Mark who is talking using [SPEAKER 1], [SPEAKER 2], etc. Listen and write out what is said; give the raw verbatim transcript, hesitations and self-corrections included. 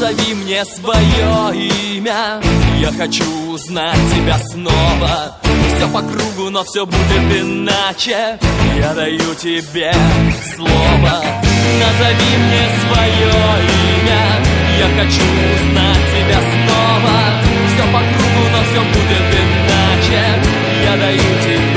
[SPEAKER 1] Назови мне свое имя, я хочу узнать тебя снова. Все по кругу, но все будет иначе. Я даю тебе слово. Назови мне свое имя, я хочу узнать тебя снова. Все по кругу, но все будет иначе. Я даю тебе